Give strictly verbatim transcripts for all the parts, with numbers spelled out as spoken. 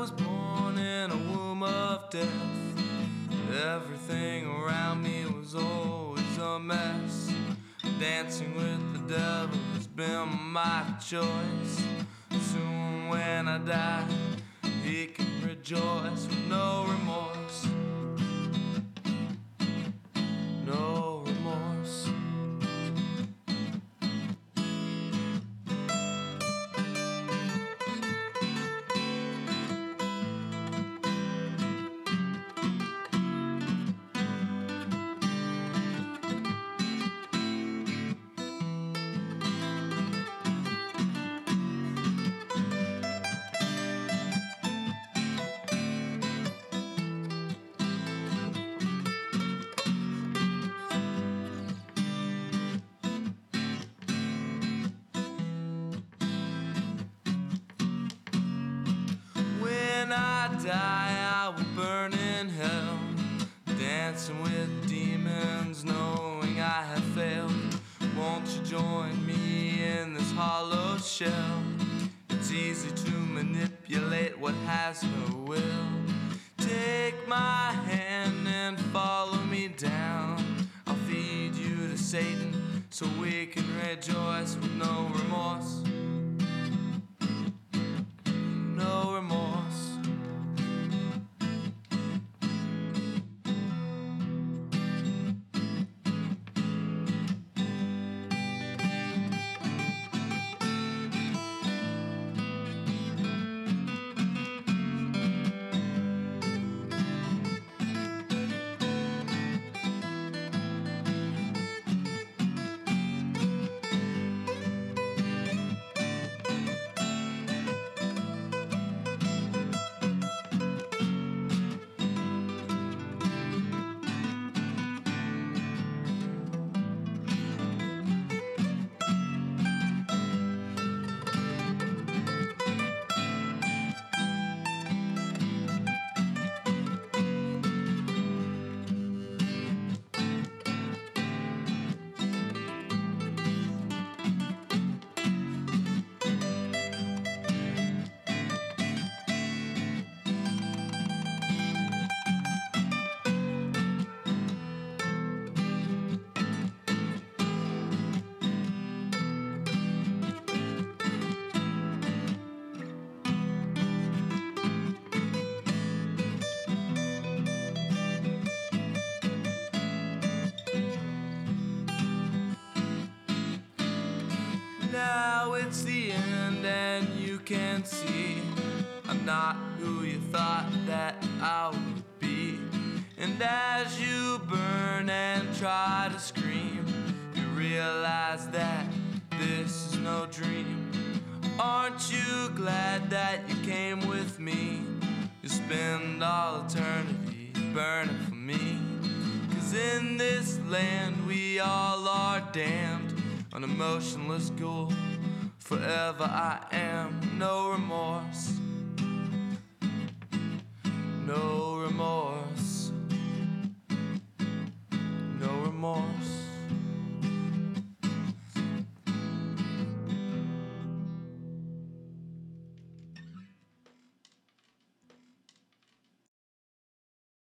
was born in a womb of death. Everything around me was always a mess. Dancing with the devil has been my choice. Soon when I die, he can rejoice with no remorse. No remorse. When I die, I will burn in hell, dancing with demons, knowing I have failed. Won't you join me in this hollow shell? It's easy to manipulate what has no will. Take my hand and follow me down. I'll feed you to Satan so we can rejoice with no remorse. No remorse. Now it's the end and you can see I'm not who you thought that I would be. And as you burn and try to scream, you realize that this is no dream. Aren't you glad that you came with me? You spend all eternity burning for me. 'Cause in this land we all are damned. An emotionless ghoul, forever I am. No remorse. No remorse. No remorse.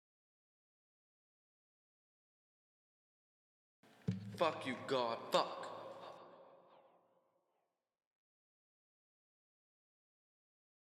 Fuck you, God. Fuck.